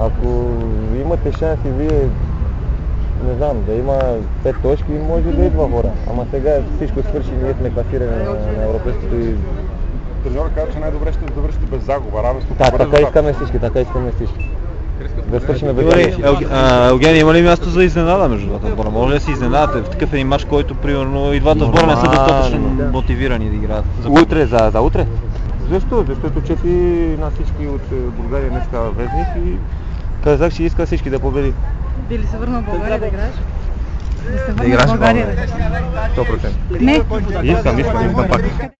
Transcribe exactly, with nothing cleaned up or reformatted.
ако имате шанси вие, не знам, да има пет точки, може да идва хора. Ама сега всичко свърши, ние сме класирани на, на европейското и... Треньорът каза, че най-добре ще завършите без загуба, равенство. Да, така искаме всички, така искаме всички. Да свършим без загуба. Евгений, има ли място за изненада между двата отбора? Може ли да се изненадате в такъв един мач, който примерно и двата отбора не са достатъчно мотивирани да играят? Утре, за, за утре? Защо? Защото чети на всички от България днеска вестник и казах, че иска всички да победи. Би ли се върнал в България да играеш? Да играеш в България? сто процента. Не. Искам, искам, искам пак.